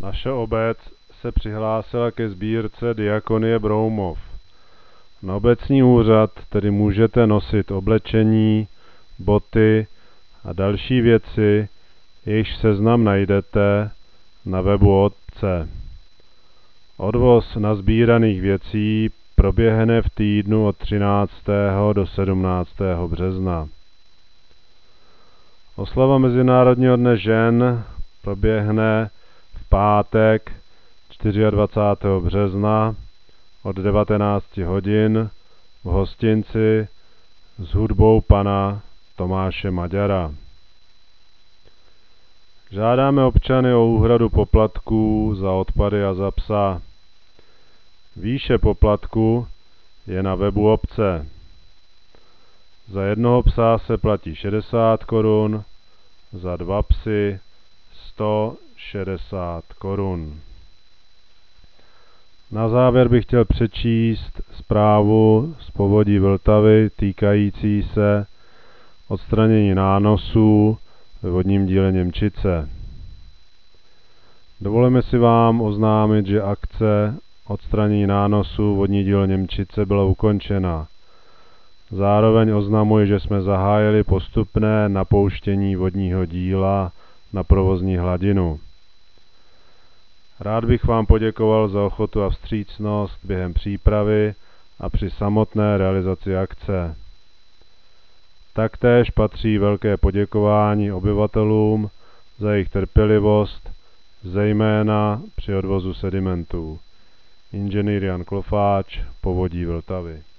Naše obec se přihlásila ke sbírce Diakonie Broumov. Na obecní úřad tedy můžete nosit oblečení, boty a další věci, jejichž seznam najdete na webu obce. Odvoz nasbíraných věcí proběhne v týdnu od 13. do 17. března. Oslava Mezinárodního dne žen proběhne v pátek 24. března od 19 hodin v hostinci s hudbou pana Tomáše Maďara. Žádáme občany o úhradu poplatků za odpady a za psa. Výše poplatku je na webu obce. Za jednoho psa se platí 60 korun, za 2 psy 160 korun. Na závěr bych chtěl přečíst zprávu z Povodí Vltavy týkající se odstranění nánosů ve vodním díle Němčice. Dovolíme si vám oznámit, že akce odstranění nánosů vodní dílo Němčice byla ukončena. Zároveň oznamuji, že jsme zahájili postupné napouštění vodního díla na provozní hladinu. Rád bych vám poděkoval za ochotu a vstřícnost během přípravy a při samotné realizaci akce. Taktéž patří velké poděkování obyvatelům za jejich trpělivost, zejména při odvozu sedimentů. Inženýr Jan Klofáč, Povodí Vltavy.